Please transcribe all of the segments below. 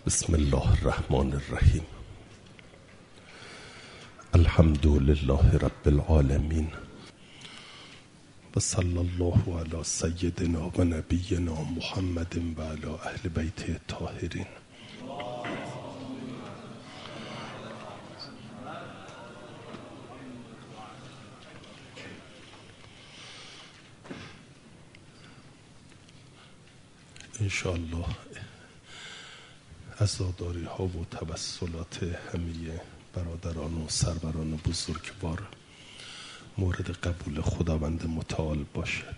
بسم الله الرحمن الرحیم. الحمد لله رب العالمین و صلی الله علی سیدنا و نبینا محمد و علی اهل بیته الطاهرین. انشاءالله عزاداری ها و توسلات همه برادران و سروران بزرگوار مورد قبول خداوند متعال باشد.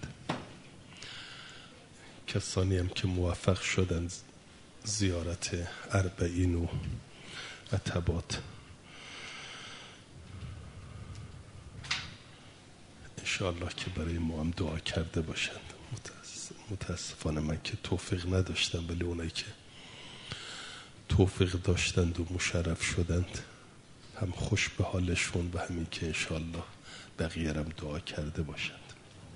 کسانی هم که موفق شدند زیارت اربعین و عتبات، انشاءالله که برای ما هم دعا کرده باشند. متاسفانه من که توفیق نداشتم، ولی اونایی که توفیق داشتند و مشرف شدند هم خوش به حالشون و همین که انشاءالله بقیه هم دعا کرده باشند.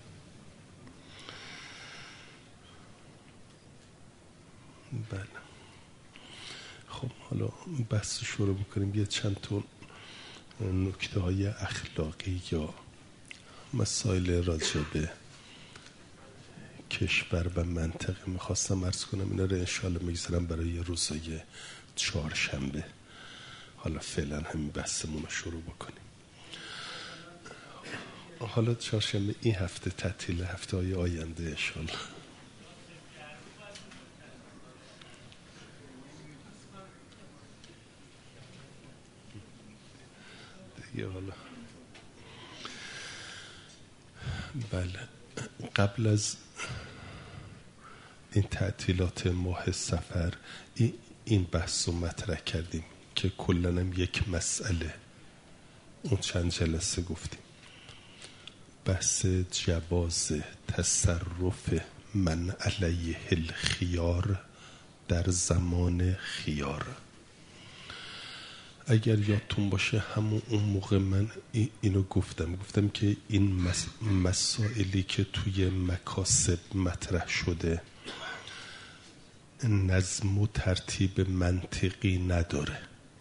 بله، خب حالا بحث شروع بکنیم. یه چند تا نکته های اخلاقی یا مسائل راجع به کشور و منطقه میخواستم عرض کنم. اینا رو انشاءالله میگذارم برای روزای چهارشنبه. حالا فعلا همین بحثمون رو شروع بکنیم. حالا چهارشنبه این هفته تعطیل، هفته های آینده انشاءالله دیگه. حالا بله، قبل از این تعطیلات ماه صفر این بحث رو مطرح کردیم که کلن هم یک مسئله اون چند جلسه گفتیم، بحث جواز تصرف من علیه الخیار در زمان خیار. اگر یادتون باشه همون اون موقع من اینو گفتم که این مسائلی که توی مکاسب مطرح شده نظم و ترتیب منطقی نداره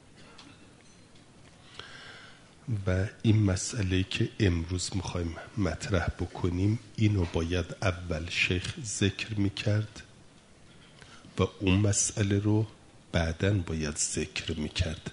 و این مسئله که امروز میخوایم مطرح بکنیم اینو باید اول شیخ ذکر میکرد و اون مسئله رو بعداً باید ذکر میکرد.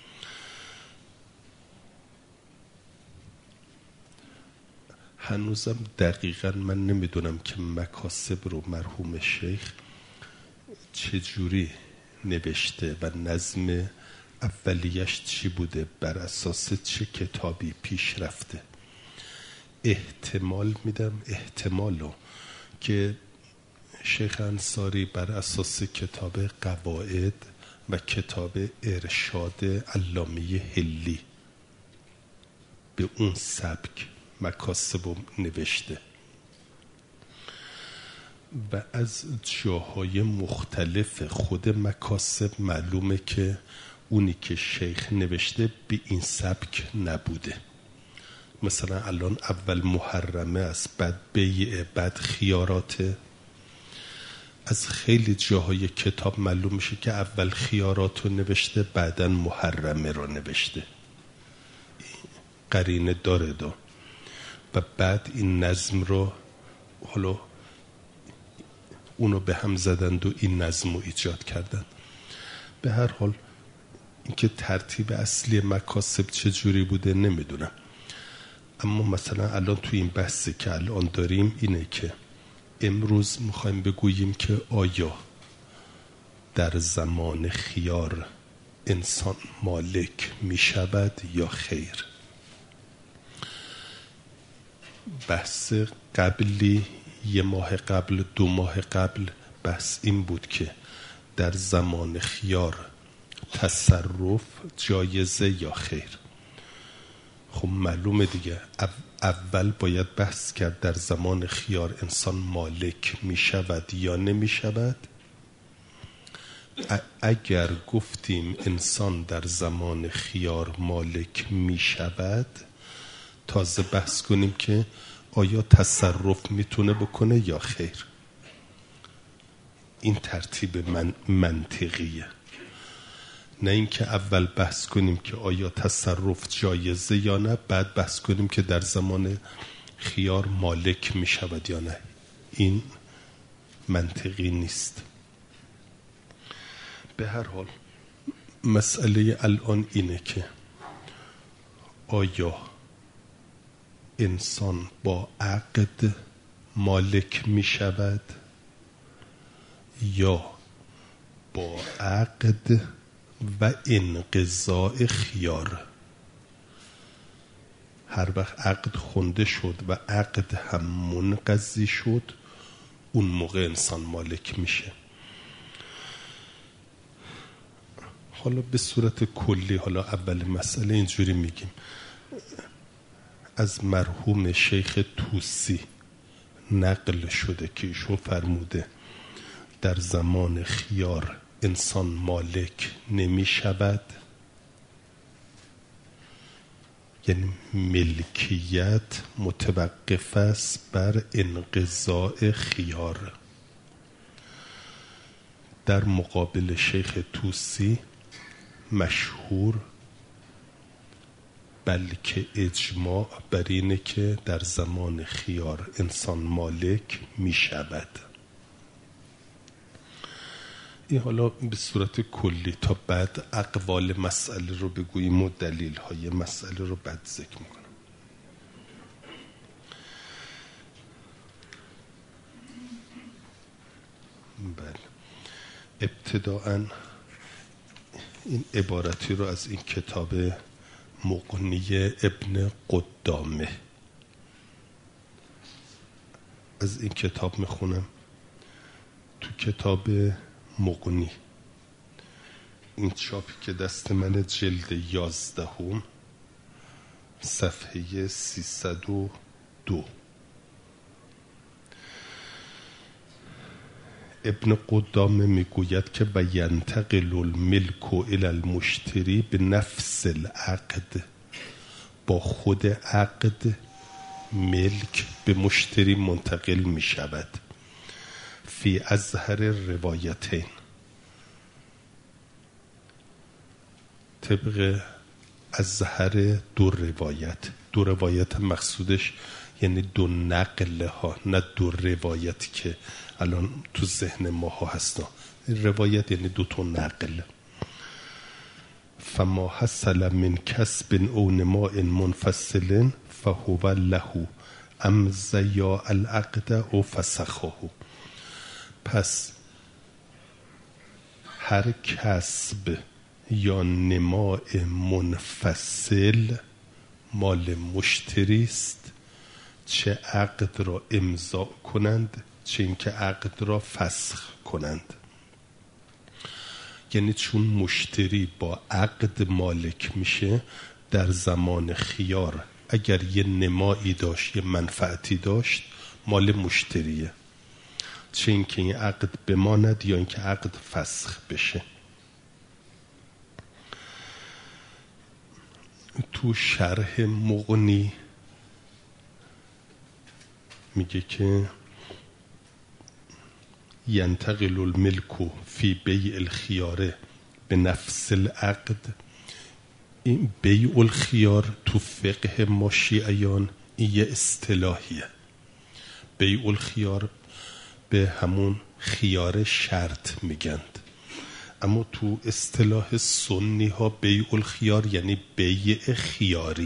هنوزم دقیقاً من نمیدونم که مکاسب رو مرحوم شیخ چجوری نوشته و نظم اولیش چی بوده، بر اساس چه کتابی پیش رفته. احتمال میدم احتمالو که شیخ انصاری بر اساس کتاب قواعد و کتاب ارشاد علامه حلی به اون سبک مکاسب نوشته و از جاهای مختلف خود مکاسب معلومه که اونی که شیخ نوشته به این سبک نبوده. مثلا الان اول محرمه است، بعد بیع، بعد خیارات. از خیلی جاهای کتاب معلوم میشه که اول خیارات رو نوشته بعدن محرمه رو نوشته. قرینه داره و بعد این نظم رو حالا اونو به هم زدند و این نظم رو ایجاد کردند. به هر حال اینکه ترتیب اصلی مکاسب چجوری بوده نمیدونم، اما مثلا الان توی این بحثی که الان داریم اینه که امروز میخوایم بگوییم که آیا در زمان خیار انسان مالک میشود یا خیر. بحث قبلی یه ماه قبل، 2 ماه قبل بحث این بود که در زمان خیار تصرف جایزه یا خیر. خب معلومه دیگه، اول باید بحث کرد در زمان خیار انسان مالک می شود یا نمی شود. اگر گفتیم انسان در زمان خیار مالک می شود، تازه بحث کنیم که آیا تصرف میتونه بکنه یا خیر. این ترتیب منطقیه. نه اینکه اول بحث کنیم که آیا تصرف جایزه یا نه، بعد بحث کنیم که در زمان خیار مالک می شود یا نه. این منطقی نیست. به هر حال مسئله الان اینه که آیا انسان با عقد مالک می شود یا با عقد و انقضاء خیار؟ هر وقت عقد خونده شد و عقد هم منقضی شد، اون موقع انسان مالک میشه. حالا به صورت کلی، حالا اول مسئله اینجوری میگیم، از مرحوم شیخ طوسی نقل شده که ایشون فرموده در زمان خیار انسان مالک نمی شود، یعنی ملکیت متوقف است بر انقضاء خیار. در مقابل شیخ طوسی مشهور بلکه اجماع بر اینه که در زمان خیار انسان مالک می شود. این حالا به صورت کلی، تا بعد اقوال مسئله رو بگوییم و دلیل های مسئله رو بعد ذکر میکنم. بله، ابتداءً این عبارتی رو از این کتاب مغنی ابن قدامه، از این کتاب میخونم. تو کتاب مغنی، این چاپی که دست من جلد 11 صفحه 302، ابن قدامه میگوید که و ینتقل الملک الی المشتری به نفس العقد، با خود عقد ملک به مشتری منتقل می شود. فی اظهر روایتین، طبق اظهر دو روایت مقصودش یعنی دو نقل ها، نه دو روایتی که الان تو ذهن ما ها هستن. روایت یعنی دو تا نقل. فما حصل من کسب او نماء منفصل فهو له امضیا العقد او فسخه. پس هر کسب یا نماء منفصل مال مشتری است، چه عقد را امضا کنند چه اینکه عقد را فسخ کنند. یعنی چون مشتری با عقد مالک میشه، در زمان خیار اگر یه نمایی داشت، یه منفعتی داشت، مال مشتریه، چه اینکه این عقد بماند یا اینکه عقد فسخ بشه. تو شرح مغنی میگه که ینتقل الملک فی بیع الخیار به نفس العقد. این بیع الخیار تو فقه ما شیعیان این یه اصطلاحیه. بیع الخیار به همون خیار شرط میگند، اما تو اصطلاح سنی ها بیع الخیار یعنی بیع خیاری.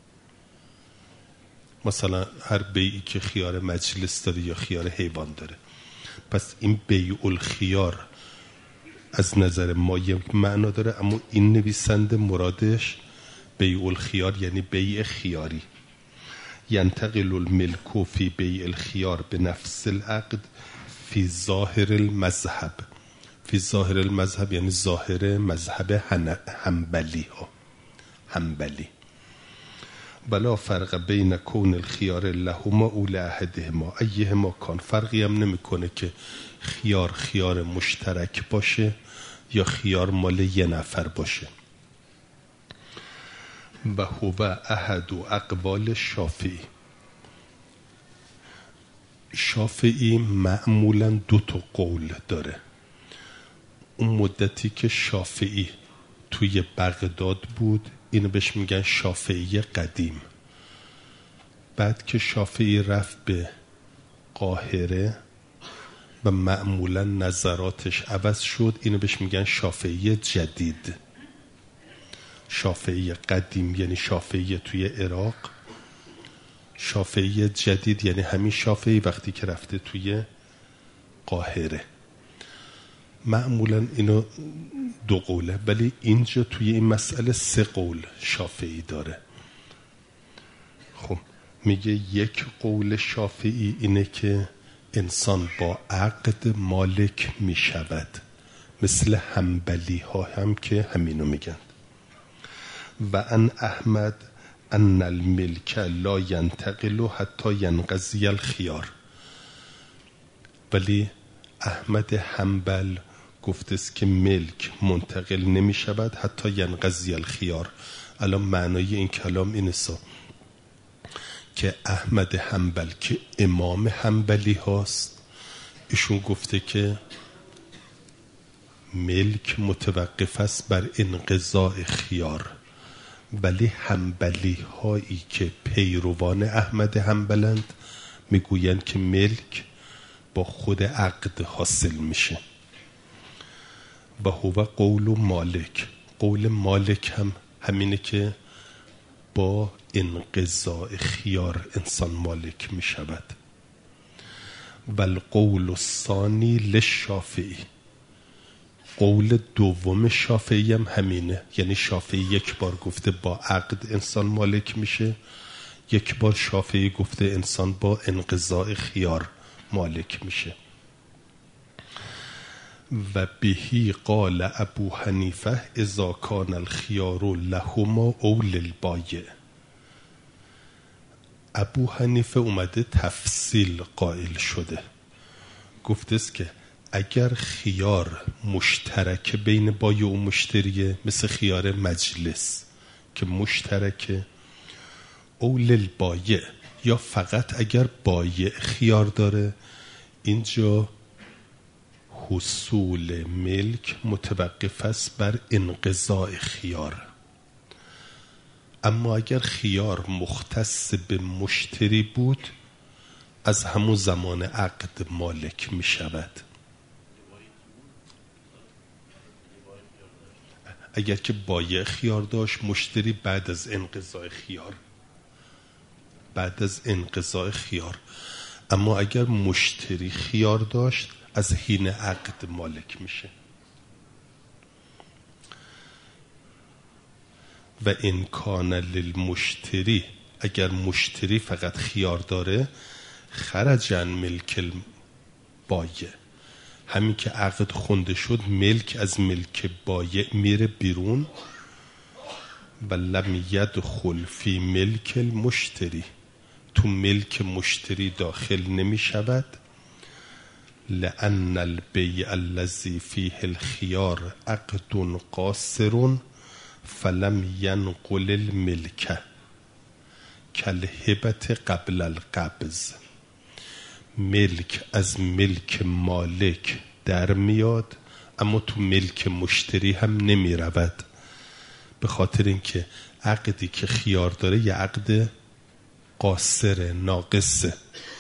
مثلا هر بیعی که خیار مجلس داره یا خیار حیوان داره. پس این بیع الخیار از نظر ما یک معنا داره، اما این نویسنده مرادش بیع الخیار یعنی بیع خیاری. ینتقل الملک فی بیع الخیار به نفس العقد فی ظاهر المذهب. فی ظاهر المذهب یعنی ظاهر مذهب حنبلی ها، حنبلی. بلا فرق بین کون الخیار لهما او لاحدهما ایهما کان. فرقی هم نمیکنه که خیار مشترک باشه یا خیار مال یه نفر باشه. و هو احد اقوال شافعی. شافعی معمولا دو تا قول داره. اون مدتی که شافعی توی بغداد بود، اینو بهش میگن شافعی قدیم. بعد که شافعی رفت به قاهره و معمولا نظراتش عوض شد، اینو بهش میگن شافعی جدید. شافعی قدیم یعنی شافعی توی عراق، شافعی جدید یعنی همین شافعی وقتی که رفته توی قاهره. معمولا اینو دو قوله، ولی اینجا توی این مسئله 3 قول شافعی داره. خب میگه یک قول شافعی اینه که انسان با عقد مالک میشود، مثل حنبلی ها هم که همینو میگن. و ان احمد ان الملک لا ینتقل حتی ینقضی الخیار. ولی احمد حنبل گفته است که ملک منتقل نمی شود حتی ینقضی الخیار. الان معنای این کلام اینه که احمد حنبل که امام حنبلی هاست، ایشون گفته که ملک متوقف است بر انقضاء خیار، ولی حنبلی هایی که پیروان احمد حنبلند میگویند که ملک با خود عقد حاصل میشه. و هو قول مالک، قول مالک هم همینه که با انقضاء خیار انسان مالک میشود. و القول الثانی للشافعی، قول دوم شافعی هم همینه. یعنی شافعی یک بار گفته با عقد انسان مالک میشه، یک بار شافعی گفته انسان با انقضاء خیار مالک میشه. و بهی قال ابو حنیفه اذا کان الخیار لهما او للبایع. ابو حنیفه اومده تفصیل قائل شده، گفته است که اگر خیار مشترک بین بایع و مشتریه، مثل خیار مجلس که مشترکه، او للبایع، یا فقط اگر بایع خیار داره، اینجا حصول ملک متوقف است بر انقضاء خیار. اما اگر خیار مختص به مشتری بود، از همون زمان عقد مالک می شود. اگر که بایع خیار داشت، مشتری بعد از انقضاء خیار، بعد از انقضاء خیار. اما اگر مشتری خیار داشت، از حین عقد مالک میشه. و ان کان للمشتری، اگر مشتری فقط خیار داره، خرج عن ملک البایع، همین که عقد خونده شد ملک از ملک بایع میره بیرون. و لم یدخل فی ملک المشتری، تو ملک مشتری داخل نمی شود. لأن البیع الذی فیه الخیار عقد قاصر فلم ینقل الملک کالهبة قبل القبض. ملک از ملک مالک در میاد، اما تو ملک مشتری هم نمی رود، به خاطر اینکه عقدی که خیار داره یه عقد قاصر، ناقصه،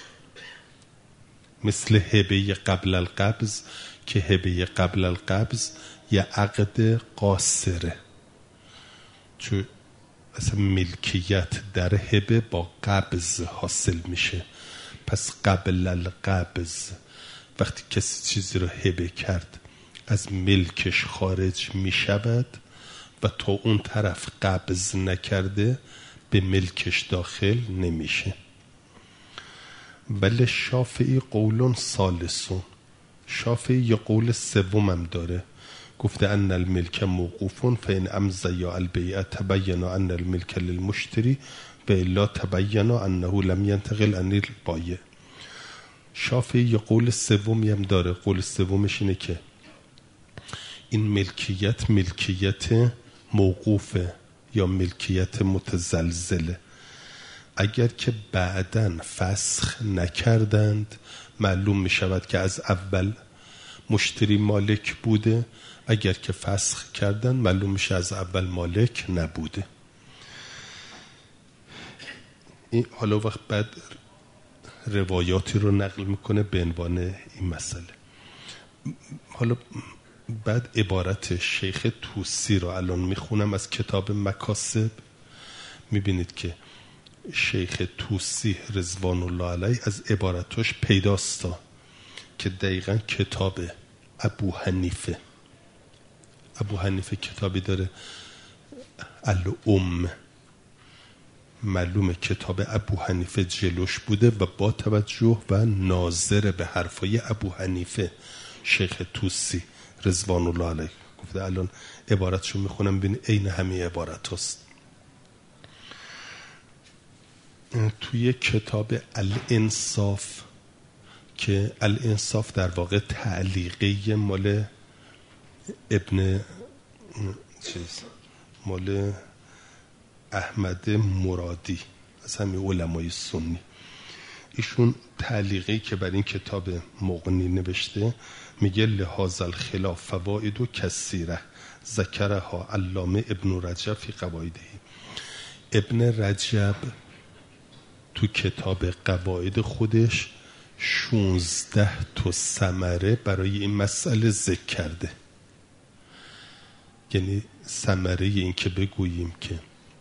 مثل هبه قبل القبض که هبه قبل القبض یه عقد قاصره، چون اصلا ملکیت در هبه با قبض حاصل میشه. پس قبل القبض وقتی کسی چیزی رو هبه کرد از ملکش خارج میشود و تا اون طرف قبض نکرده به ملکش داخل نمیشه. ولی شافعی قول ثالثون، شافعی یه قول سوم هم داره، گفته ان الملک موقوف فان امضی البیع تبین ان الملک للمشتری و الا تبین انه لم ينتقل عن البایع. شافعی یه قول سومی هم داره، قول سومش اینه که این ملکیت موقوفه یا ملکیت متزلزله. اگر که بعداً فسخ نکردند، معلوم می شود که از اول مشتری مالک بوده، اگر که فسخ کردن معلوم میشه از اول مالک نبوده. این حالا وقت بعد روایاتی رو نقل میکنه به عنوان این مسئله. حالا بعد عبارت شیخ طوسی رو الان میخونم از کتاب مکاسب. میبینید که شیخ طوسی رضوان الله علیه از عبارتش پیداستا که دقیقا کتاب ابو حنیفه کتابی داره الام، معلومه کتاب ابو حنیفه جلوش بوده و با توجه و ناظر به حرفای ابو حنیفه شیخ طوسی رضوان الله علیه گفته. الان عبارتشو میخونم ببین عین همین عبارت هست. توی کتاب الانصاف که الانصاف در واقع تعلیقی مال مال احمد مرادی از همین علمای سنی، ایشون تعلیقی که بر این کتاب مغنی نوشته میگه لهذا الخلاف فواید و کثیره ذکرها علامه ابن رجب فی قواعده. ابن رجب تو کتاب قواعد خودش 16 تا ثمره برای این مسئله ذکر کرده. یعنی ثمره این که بگوییم که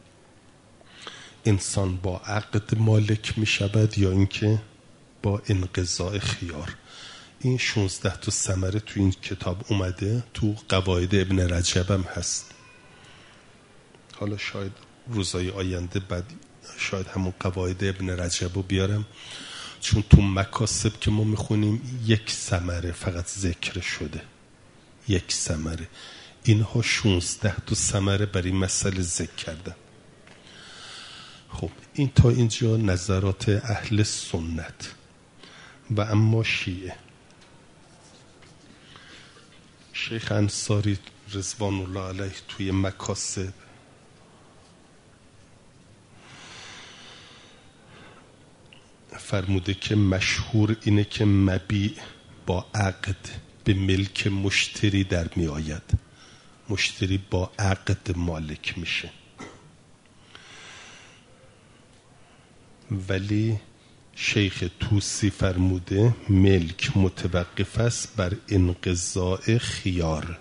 انسان با عقد مالک می شود یا اینکه با انقضاء خیار. این 16 تا ثمره تو این کتاب اومده، تو قواعد ابن رجب هم هست. حالا شاید روزای آینده بعد شاید همون قواعد ابن رجب رو بیارم، چون تو مکاسب که ما میخونیم یک ثمره فقط ذکر شده، یک ثمره. اینها 16 تا ثمره برای مسئله ذکر کردن. خب این تا اینجا نظرات اهل سنت. و اما شیعه، شیخ انصاری رضوان الله علیه توی مکاسب فرموده که مشهور اینه که مبیع با عقد به ملک مشتری در می آید، مشتری با عقد مالک میشه. ولی شیخ طوسی فرموده ملک متوقف است بر انقضاء خیار.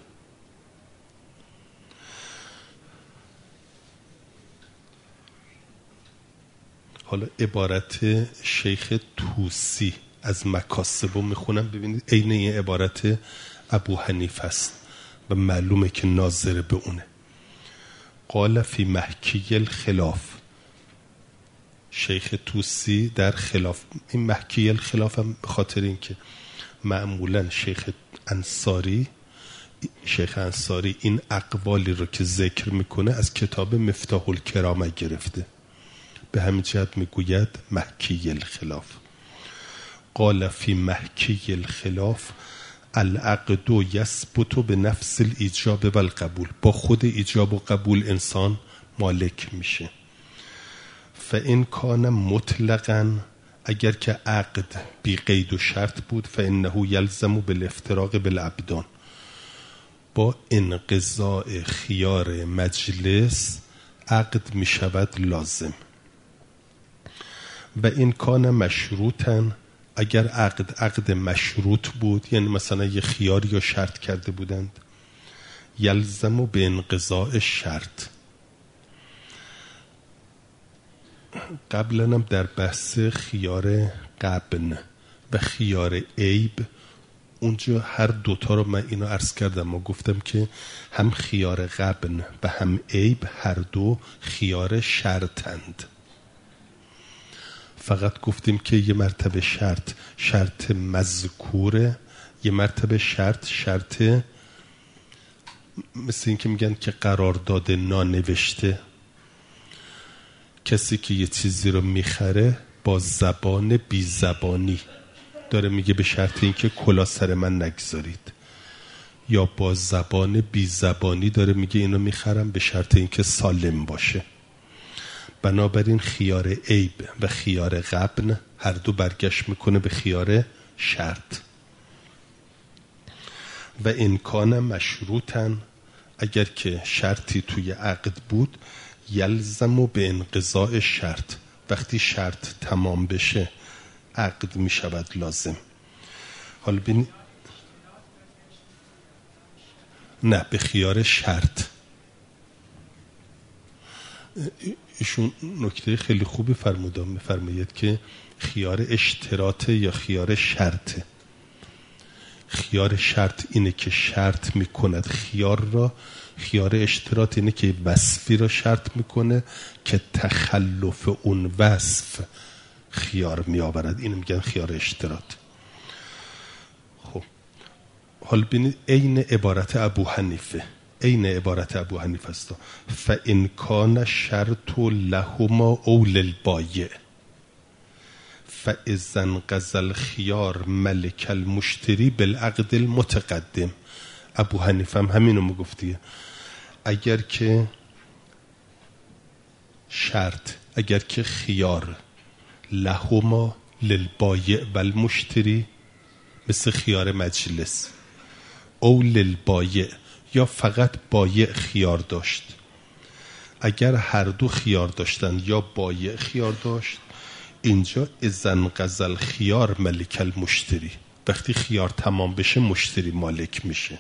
حالا عبارت شیخ طوسی از مکاسب رو میخونم، ببینید عین این عبارت ابو حنیفه است و معلومه که ناظر به اونه. قال فی محکی الخلاف، شیخ طوسی در خلاف، این محکی الخلاف هم به خاطر این که معمولا شیخ انصاری این اقوالی رو که ذکر میکنه از کتاب مفتاح الکرامه گرفته، به همین جهت میگوید محکی الخلاف. قال فی محکی الخلاف العقد یثبت به نفس الایجاب و القبول، با خود ایجاب و قبول انسان مالک میشه. فان کان مطلقا، اگر که عقد بی قید و شرط بود، فانه یلزم بالافتراق بالابدان، با انقضاء خیار مجلس عقد می شود لازم. و این کان مشروطا، اگر عقد مشروط بود، یعنی مثلا یه خیار یا شرط کرده بودند، یلزم به انقضاء شرط. قبلا هم در بحث خیار غبن و خیار عیب اونجا هر دوتا رو من اینو عرض کردم، ما گفتم که هم خیار غبن و هم عیب هر دو خیار شرطند. فقط گفتیم که یه مرتبه شرط مذکوره، یه مرتبه شرط مثل این که میگن که قرارداد نانوشته. کسی که یه چیزی رو میخره با زبان بی زبانی داره میگه به شرط این که کلا سر من نگذارید، یا با زبان بی زبانی داره میگه اینو میخرم به شرط این که سالم باشه. بنابراین خیار عیب و خیار غبن هر دو برگشت میکنه به خیار شرط. و امکان مشروطن، اگر که شرطی توی عقد بود، یلزم به انقضاء شرط، وقتی شرط تمام بشه عقد می شود لازم. حالا ببین، نه، به خیار شرط. ایشون نکته خیلی خوبی فرمودن، میفرماید که خیار اشتراط یا خیار شرطه. خیار شرط اینه که شرط میکند خیار را، خیار اشتراط اینه که وصفی را شرط میکنه که تخلف اون وصف خیار میآورد، اینو میگن خیار اشتراط. خب حالا ببینید عین عبارت ابو حنیفه، عین عبارت ابو حنیفه است. فان کان شرط لهما او للبایع فاذا انقضى الخيار ملك المشتری بالعقد المتقدم. ابو حنیفه هم همینو میگفتیه، اگر که شرط، اگر که خیار لهما للبایع و المشتری، مثل خیار مجلس، او للبایع، یا فقط بایع خیار داشت، اگر هر دو خیار داشتن یا بایع خیار داشت، اینجا اذا انقضى الخیار ملک المشتری، وقتی خیار تمام بشه مشتری مالک میشه.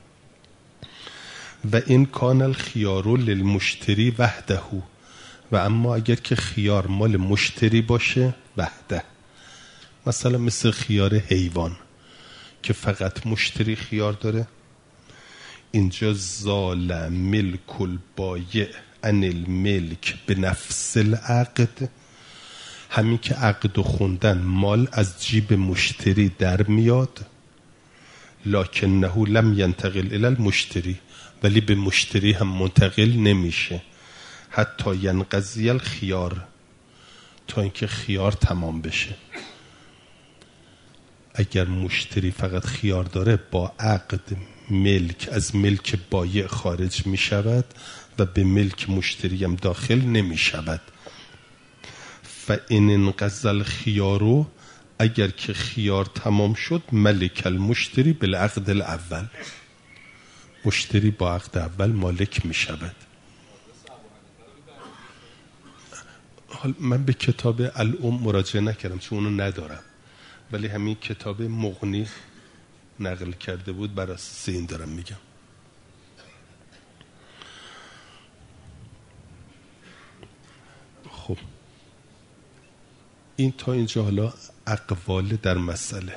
و این کان الخیار للمشتری وحده، و اما اگر که خیار مال مشتری باشه وحده، مثلا مثل خیار حیوان که فقط مشتری خیار داره، اینجا زال ملک البایع عن الملک بنفس العقد، همین که عقد خوندن مال از جیب مشتری در میاد، لکنه لم ینتقل الی المشتری، ولی به مشتری هم منتقل نمیشه، حتی ینقضی الخیار، تا اینکه خیار تمام بشه. اگر مشتری فقط خیار داره با عقد ملک از ملک بایع خارج می شود و به ملک مشتری هم داخل نمی شود. فإن انقضى الخیار، اگر که خیار تمام شد، ملک المشتری بالعقد الاول، مشتری با عقد اول مالک می شود. حال من به کتاب الام مراجعه نکردم چون اونو ندارم، ولی همین کتاب مغنی نقل کرده بود، بر اساس این دارم میگم. خب این تا اینجا حالا اقوال در مسئله.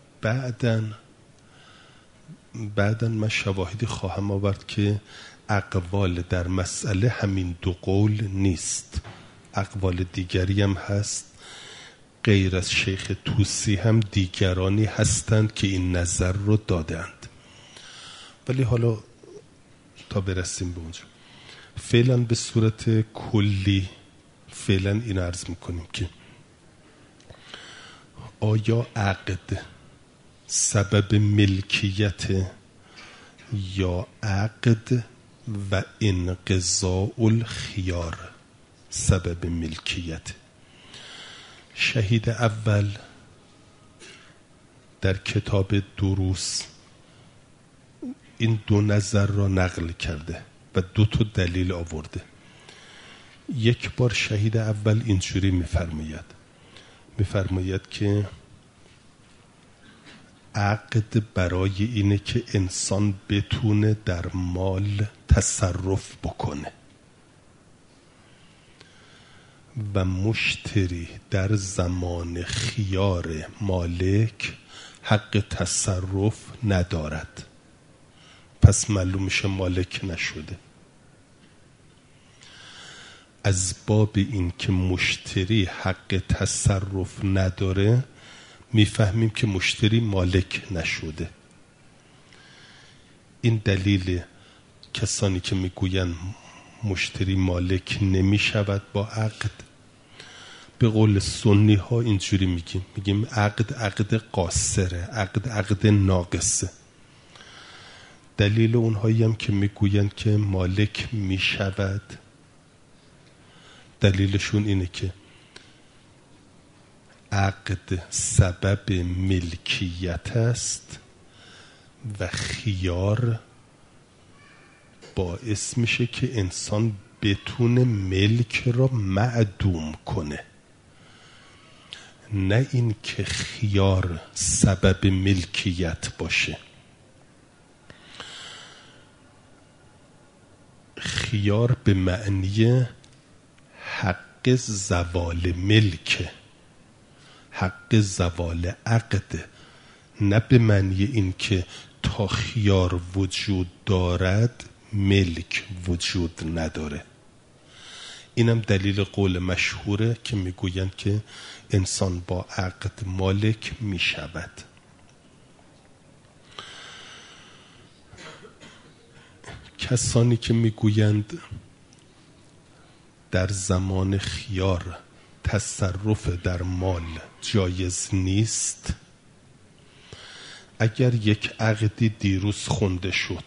بعدن من شواهدی خواهم آورد که اقوال در مسئله همین دو قول نیست، اقوال دیگری هم هست، غیر از شیخ طوسی هم دیگرانی هستند که این نظر رو دادند، ولی حالا تا برسیم به اونجا فعلا به صورت کلی فعلا این عرض میکنیم که آیا عقد سبب ملکیت یا عقد و انقضاء الخیار سبب ملکیت؟ شهید اول در کتاب دروس این دو نظر را نقل کرده و دو تا دلیل آورده. یک بار شهید اول اینجوری میفرماید که عقد برای اینه که انسان بتونه در مال تصرف بکنه و مشتری در زمان خیار مالک حق تصرف ندارد، پس معلوم میشه مالک نشده. از باب این که مشتری حق تصرف نداره میفهمیم که مشتری مالک نشده. این دلیل کسانی که میگوین مشتری مالک نمیشود با عقد. به قول سنی ها اینجوری میگیم عقد قاصره، عقد ناقصه. دلیل اونهایی هم که میگوین که مالک میشود، دلیلشون اینه که عقد سبب ملکیت است و خیار باعث میشه که انسان بتونه ملک را معدوم کنه، نه این که خیار سبب ملکیت باشه. خیار به معنی حق زوال ملک، حق زوال عقد، نه به معنی این که تا خیار وجود دارد ملک وجود نداره. اینم دلیل قول مشهوره که میگویند که انسان با عقد مالک میشود. کسانی که میگویند در زمان خیار تصرف در مال جایز نیست، اگر یک عقدی دیروز خونده شد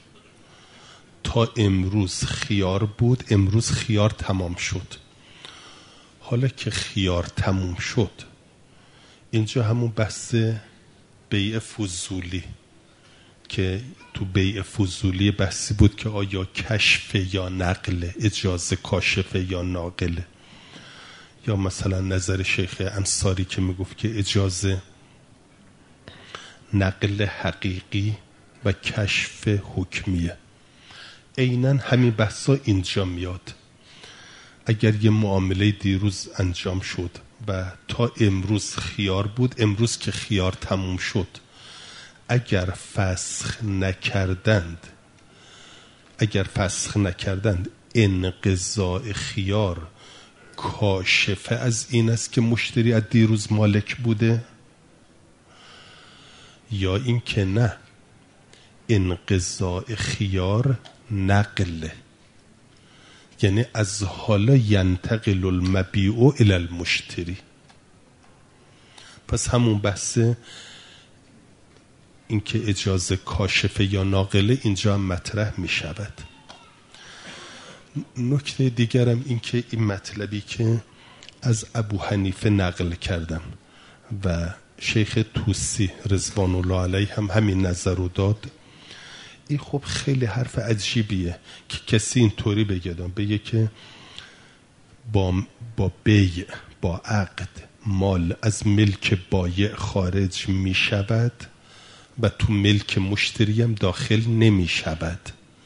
تا امروز خیار بود، امروز خیار تمام شد، حالا که خیار تموم شد، اینجا همون بحث بیع فضولی که تو بیع فضولی بحثی بود که آیا کشف یا نقل، اجازه کاشفه یا ناقله، یا مثلا نظر شیخ انصاری که میگفت که اجازه نقل حقیقی و کشف حکمیه. عیناً همین بحثا اینجا میاد. اگر یه معامله دیروز انجام شد و تا امروز خیار بود، امروز که خیار تموم شد، اگر فسخ نکردند انقضاء خیار کاشفه از این است که مشتری از دیروز مالک بوده، یا این که نه، انقضاء خیار نقله، یعنی از حالا ینتقل المبیع الی المشتری. پس همون بحث این که اجازه کاشفه یا ناقله اینجا هم مطرح می شود. نکته دیگرم این که این مطلبی که از ابو حنیفه نقل کردم و شیخ توسی رضوان الله علیه هم همین نظر رو داد، این خب خیلی حرف عجیبیه که کسی اینطوری بگه که با بیع، با عقد مال از ملک بایع خارج می شود و تو ملک مشتری هم داخل نمی شود.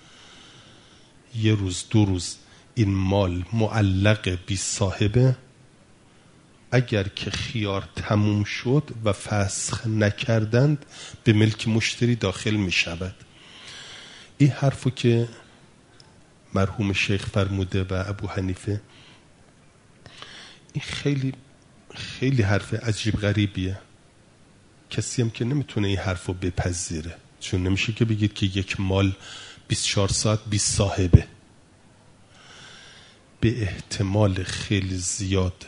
یه روز دو روز این مال معلق بی صاحبه، اگر که خیار تموم شد و فسخ نکردند به ملک مشتری داخل می شود. این حرفو که مرحوم شیخ فرموده و ابو حنیفه، این خیلی خیلی حرف عجیب غریبیه. کسی هم که نمیتونه این حرفو بپذیره، چون نمیشه که بگید که یک مال 24 ساعت بی صاحبه. به احتمال خیلی زیاد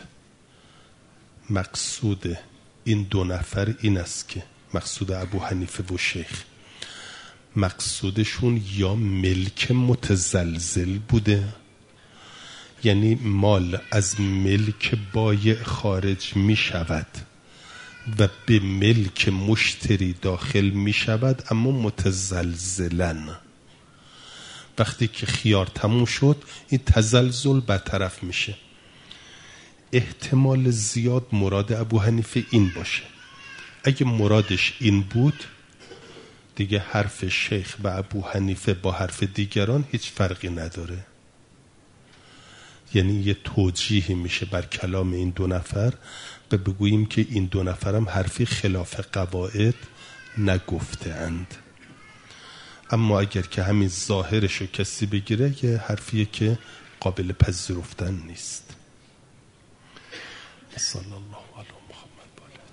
مقصود این دو نفر این است که مقصود ابو حنیفه و شیخ، مقصودشون یا ملک متزلزل بوده، یعنی مال از ملک بایع خارج می شود و به ملک مشتری داخل می شود، اما متزلزلن. وقتی که خیار تموم شد این تزلزل برطرف میشه. احتمال زیاد مراد ابو حنیفه این باشه. اگه مرادش این بود دیگه حرف شیخ و ابو حنیفه با حرف دیگران هیچ فرقی نداره، یعنی یه توجیهی میشه بر کلام این دو نفر و بگوییم که این دو نفرم حرفی خلاف قواعد نگفته اند. اما اگر که همین ظاهرشو کسی بگیره یه حرفیه که قابل پذیرفتن نیست. صلی الله علی محمد.